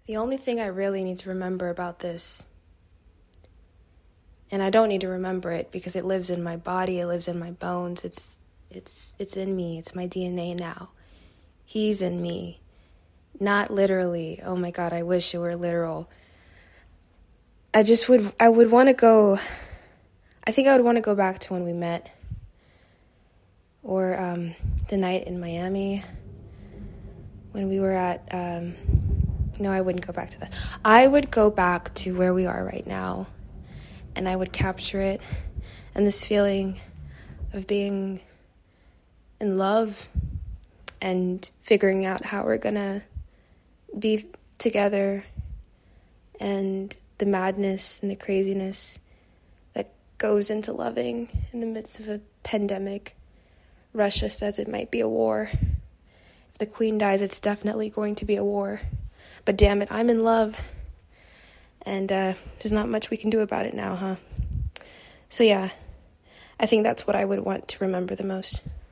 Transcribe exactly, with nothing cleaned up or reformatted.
The only thing I really need to remember about this, and I don't need to remember it because it lives in my body, it lives in my bones, it's it's it's in me, it's my D N A now. He's in me. Not literally. Oh my God, I wish it were literal. I just would, I would want to go, I think I would want to go back to when we met. Or um, the night in Miami when we were at, um, no, I wouldn't go back to that. I would go back to where we are right now, and I would capture it, and this feeling of being in love and figuring out how we're gonna be together, and the madness and the craziness that goes into loving in the midst of a pandemic. Russia says it might be a war. If the queen dies, it's definitely going to be a war. But damn it, I'm in love. And uh, there's not much we can do about it now, huh? So yeah, I think that's what I would want to remember the most.